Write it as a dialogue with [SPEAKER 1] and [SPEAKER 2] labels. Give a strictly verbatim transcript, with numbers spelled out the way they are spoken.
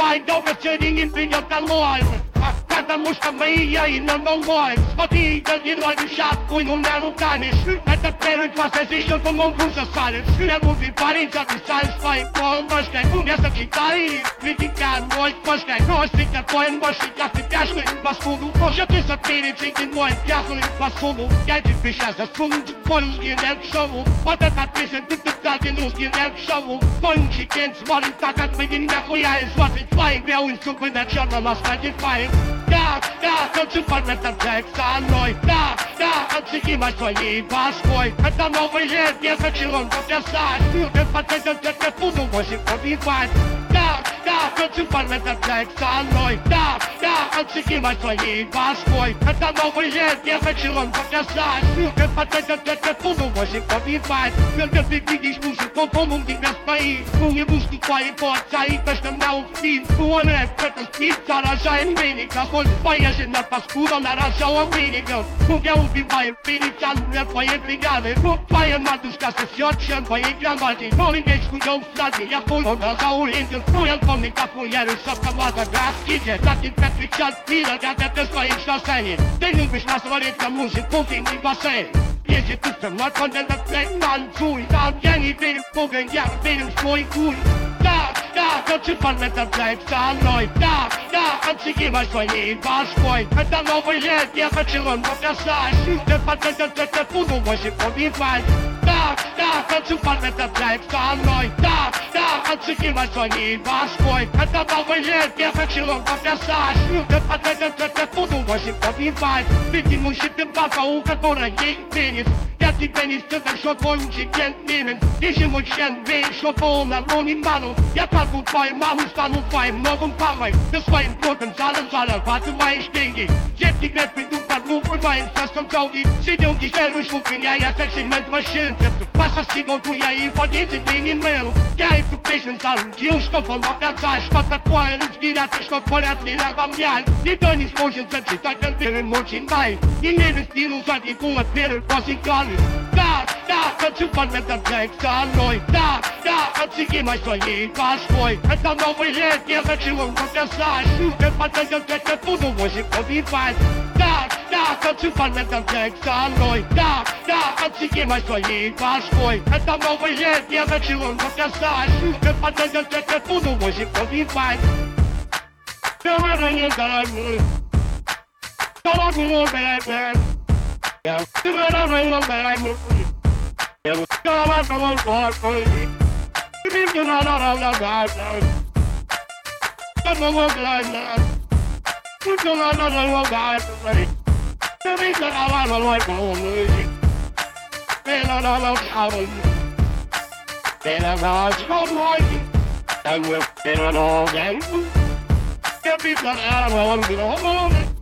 [SPEAKER 1] Давай, долго сегодня не придет домой. Потому что мы ее и на новой. Смотри, да не ноги шапку, ну на руками. Это первый класс, а еще по моему засали. Я люблю парень, записали своей полножкой. Вместо Китая, критика мой кошкой. Носик такой, мощный, как ты пяшный. Посуду, позже ты соперец, и ты мой пяхный. Посуду, я тебе сейчас засуну. Твой русский рэп-шоу. Вот эта песня, ты ты русский рэп-шоу. Твой учитель смотрит так, как мы не нахуя. И смотрит твои белые зубы на черном асфальте фаем. Да, да, хочу подметать трек со мной. Да, да, отсекимай своей башкой. Это новый лет, я хочу он поплясать. Ты подметать трек, я буду восемь побивать. Да, да, хочу подметать трек со мной. Да, да, отсекимай своей башкой. Это новый лет, я хочу он поплясать. Ты подметать трек, я буду восемь побивать. Когда ты видишь музыку, по-моему, тебя стоит. Ну не музыку твоей отца и точно на устин. Ну рэп, это спит, заражает веников. Поезжай на паскуда, на разжалом берегом. Ну я убиваю перетяну для твоей бригады. Ну твоя матушка сосет, чем твоей гранаты. Ну и вечку я устради, я понял, на зауренген. Ну я помню, как мой ярый шапковато графтите. На тебя кричат мира, когда ты стоишь на сцене. Ты любишь насмотреть на музыку, ты не бассейн. Если ты со мной контент, трек танцуй. Там я не верю в Бога, я верю в свой хуй. Да, да, хочу подметать трек со мной. Да, да, отсекимай своей башкой. Это новый лет, я хочу он показать. Ты подметать трек, я буду восемь побивать. Да, да, хочу подметать трек со мной. Да, да, отсекимай своей башкой. Это новый лет, я хочу он показать. Ты подметать трек, я буду восемь побивать. Ведь мужчина ты бака, у которой есть пенис. Я тебе не скажу, что твой учитель милен. Если мой член верит, что полно, но не ману. Я пойду твою маму, стану твоим новым папой. Ты своим потенциалом зарабатываешь деньги. Я тебе приду под лупой, моим сестром долги. Сидел дешевле, вышел меня, я секси-мент машин. Паша сигару, я и водитель, ты не мыл. Я эту песню зарудил, что помогать. Что такое русский ряд, и что творят меня во мне. Никто не сможет зачитать, он перемочен май. Не верю стилу, заднику от веры, посекали. Да, да, хочу подметать трек со мной. Да, да, отсекимай своей башкой. Это новый лет, я хочу он показать. Ты подметать трек, я буду восемь побивать. Да, да, хочу подметать трек со мной. Да, да, отсекимай своей башкой. Это новый лет, я хочу он показать. Ты подметать трек, я буду восемь побивать. Ты выронил дорогой. Дорогой, бэбэ. Yeah, you better ring the bell. Yeah, come on, come on, come on. You do not know how to ride now. Come on, come on, you do not know how to ride now. You think that I want to like my own music. They don't know how to. They don't know how to like it. And we're in an all game. You think that I want to go home.